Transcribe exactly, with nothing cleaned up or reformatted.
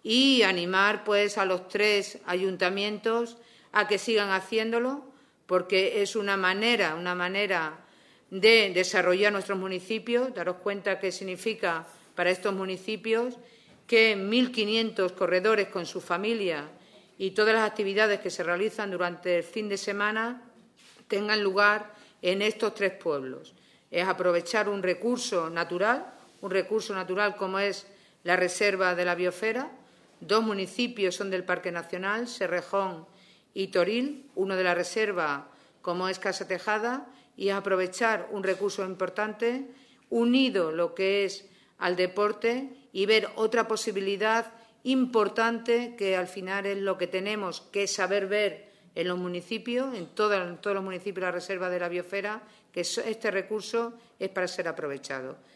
y animar pues a los tres ayuntamientos a que sigan haciéndolo, porque es una manera, una manera de desarrollar nuestros municipios. Daros cuenta qué significa para estos municipios que mil quinientos corredores con su familia y todas las actividades que se realizan durante el fin de semana tengan lugar en estos tres pueblos. Es aprovechar un recurso natural, un recurso natural como es la Reserva de la Biosfera. Dos municipios son del Parque Nacional, Serrejón y Toril, uno de la Reserva como es Casa Tejada, y es aprovechar un recurso importante, unido lo que es al deporte, y ver otra posibilidad importante que al final es lo que tenemos que saber ver en los municipios, en, todo, en todos los municipios de la Reserva de la Biosfera, que este recurso es para ser aprovechado.